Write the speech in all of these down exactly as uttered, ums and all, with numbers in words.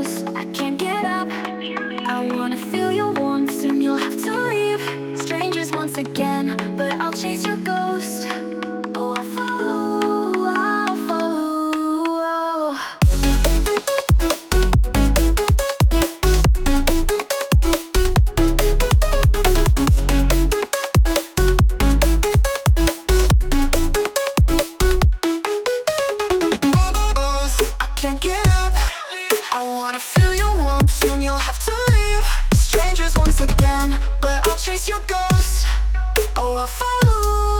close, I can't get up. I wanna feel your warmth, soon you'll have to leave. Strangers once again, but I'll chase your ghost. Oh, I'll follow, I'll follow. I can't get up. I wanna feel your warmth, soon you'll have to leave. Strangers once again, but I'll chase your ghost. Oh, I'll follow.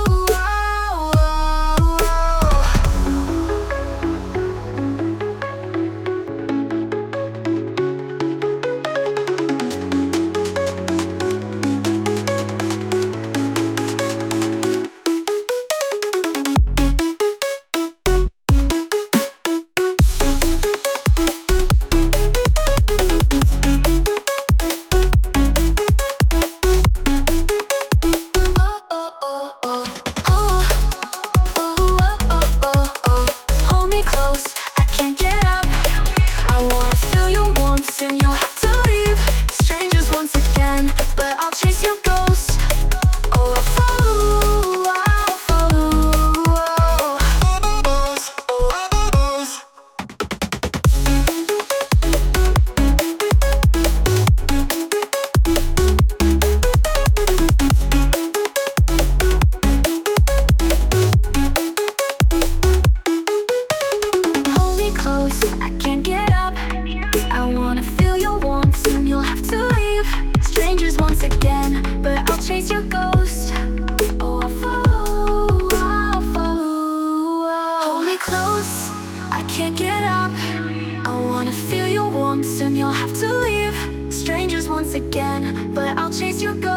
And you'll have to leave. Strangers once again, but I'll chase your ghost. Oh, I'll follow, I'll follow. Hold me close, I can't get up. I wanna feel your warmth, soon you'll have to leave. Strangers once again, but I'll chase your ghost. Oh, I'll follow, I'll follow. Hold me close, I can't get up. I wanna feel your warmth, soon you'll have to leave. Strangers once again, but I'll chase your ghost.